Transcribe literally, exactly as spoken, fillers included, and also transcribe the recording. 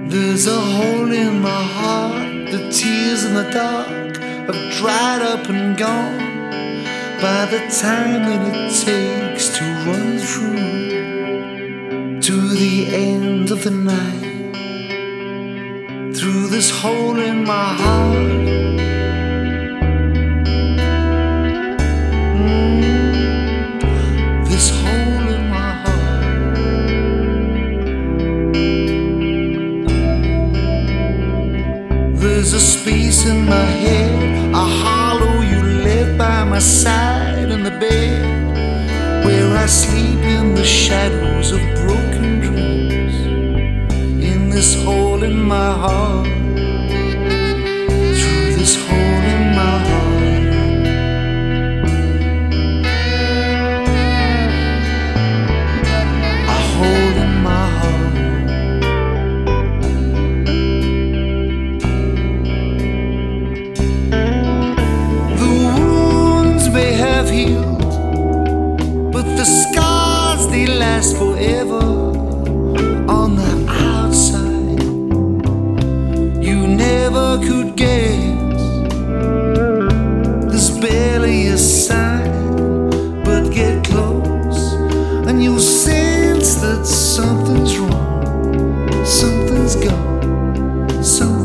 There's a hole in my heart, the tears in the dark have dried up and gone. By the time that it takes to run through to the end of the night, through this hole in my heart, mm, this hole in my heart. There's a space in my head, a hollow you left by my side in the bed, where I sleep in the shadows of broken dreams, in this hole in my heart, through this hole in my heart. A hole in my heart. The wounds may have healed, but the scars, they last forever. On the outside, you never could guess. There's barely a sign, but get close and you'll sense that something's wrong, something's gone, something's